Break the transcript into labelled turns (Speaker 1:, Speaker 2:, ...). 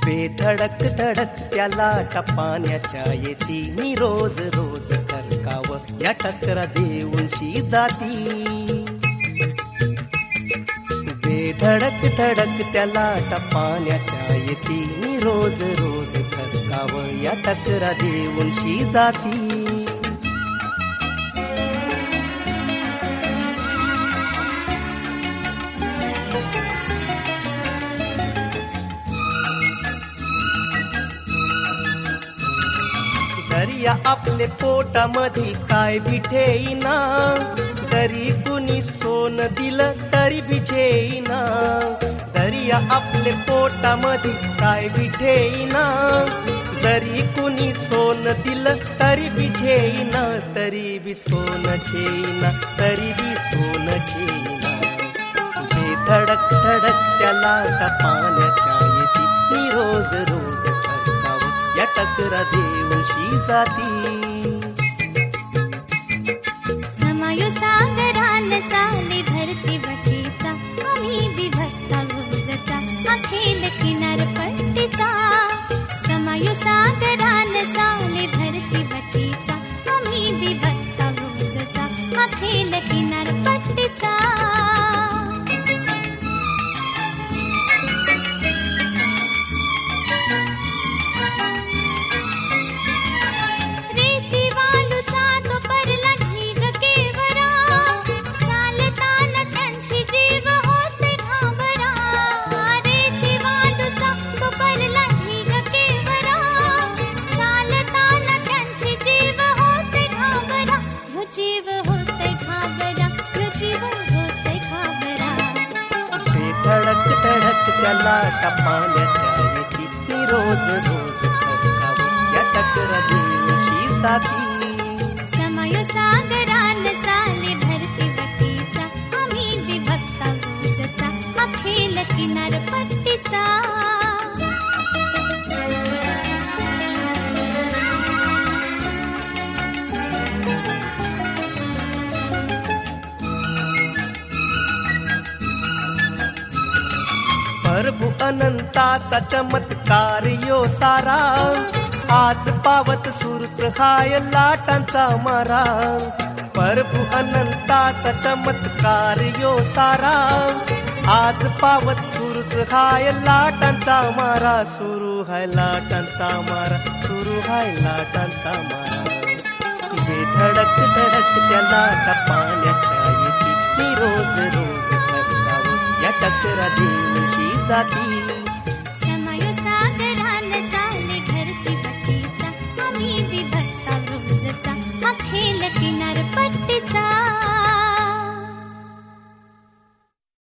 Speaker 1: बेधडक धडक त्याला टपाण्याच्या येती मी रोज रोज थरकाव या टकरा देऊनशी जाती बेधडक धडक त्याला टपाण्याच्या येती मी रोज रोज थरकाव या टकरा देऊनशी जाती दर्या आपले पोटामध्ये काय बिठेईना जरी कुणी सोन दिलं तरी बिझेईना दर्या आपले पोटामध्ये काय बिठेईना जरी कुणी सोन दिलं तरी बिझेईना तरी बी सोन झेईना तरी बी सोन झेईना बेधडक धडक त्याला टपाण्याच्या येती मी रोज रोज थरकाव या टकरा देऊनशी जाती
Speaker 2: समायो सागरान चाले भरती वटीचा आम्ही विभक्ता भोजचा अखेल किनार पट्टीचा समायो सागरान चाले भरती वटीचा आम्ही विभक्ता भोजचा अखेल किनार पट्टीचा
Speaker 1: धडक धडक त्याला टपाण्याच्या येती मी रोज रोज थरकाव या टकरा देऊनशी जाती
Speaker 2: समायो सागरान चाले भरती वटीचा आम्ही विभक्ता भोजचा अखेल किनार पट्टीचा
Speaker 1: प्रभू अनंताचा चमत्कार यो सारा आज पावत सुरच हाय लाटांचा मारा प्रभू अनंताचा चमत्कार यो सारा आज पावत सुरच हाय लाटांचा मारा सुरू हाय लाटांचा मारा सुरू हाय लाटांचा मारा बेधडक धडक त्याला टपाण्याच्या येती मी रोज रोज थरकाव या टकरा देऊनशी जाती